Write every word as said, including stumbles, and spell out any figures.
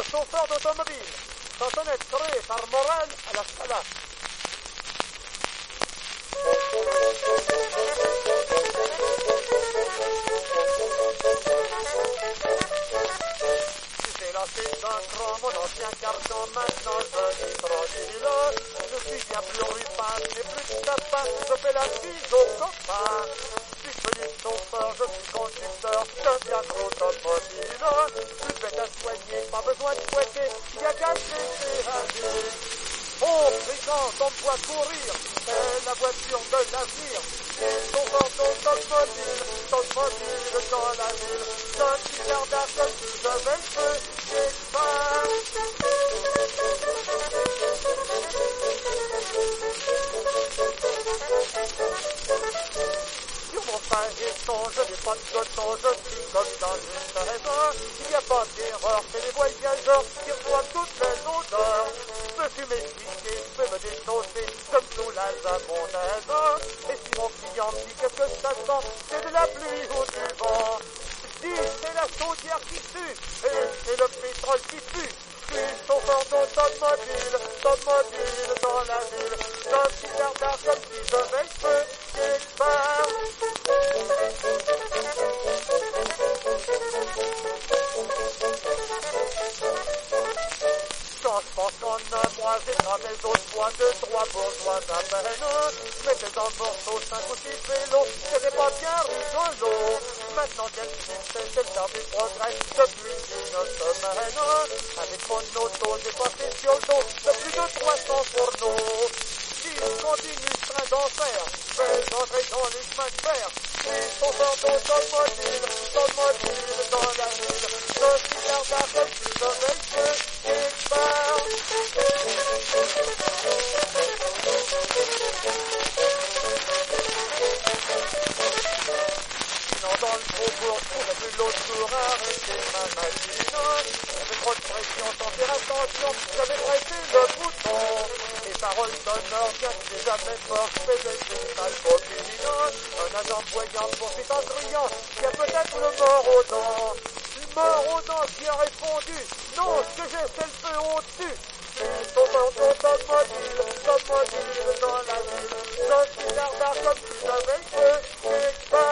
chauffeur d'automobile. Chansonnette créée par Morel à la Scala. Lancé d'un cran, mon ancien carton, maintenant je suis tranquille. Je suis bien plus rupin, je n'ai plus de tapin, je fais la bise aux copains. Je suis devenu chauffeur, je suis conducteur, d'un bien gros automobile. Plus bête à soigner, pas besoin de fouetter, il y a qu'à se laisser aller. Oh, brigand, on me voit courir, c'est la voiture de l'avenir. Et chauffeur d'automobile, d'automobile dans la ville. Je suis gardard comme si je vais le feu. Sur mon pailletton, je n'ai pas de coton, je suis comme dans une maison. Il n'y a pas d'erreur, c'est les voyageurs qui reçoivent toutes les odeurs. Je me suis m'expliqué, je peux me déchausser, je me soulage à mon aise. Et si mon client me dit qu'est-ce que ça sent, c'est de la pluie ou du vent. Je dis, c'est la chaudière qui tue, et c'est le pétrole qui pue. Je suis chauffeur d'automobile, automobile dans la ville. Je suis gardard comme si je vais le feu, quelque part. Quand je pense qu'en un mois, j'ai gravé les autres fois deux, trois bourgeois à peine. Je mettais en morceaux cinq ou six vélos, c'était pas bien rigolo. Maintenant quel succès, c'est le temps du progrès depuis une semaine. Avec mon auto, j'ai passé sur le dos de plus de trois cents fourneaux. Si je continue ce train d'enfer, je vais entrer dans les chemins de fer. Je suis chauffeur d'automobile, automobile dans la ville. Je suis gardard comme si je vais le feu, quelque part. Dans le faubourg, je pourrais plus l'autre jour arrêter ma machine. J'avais trop de pression sans faire attention, j'avais pressé le bouton. Et parole d'honneur, bien que j'ai jamais fort, je faisais une sale copine. Un agent voyant poursuit en criant, il y a peut-être le mort aux dents. Le mort aux dents qui a répondu, non, ce que j'ai c'est le feu au-dessus. Je suis chauffeur d'automobile, automobile dans la ville. Je suis gardard comme si j'avais le feu, quelque part.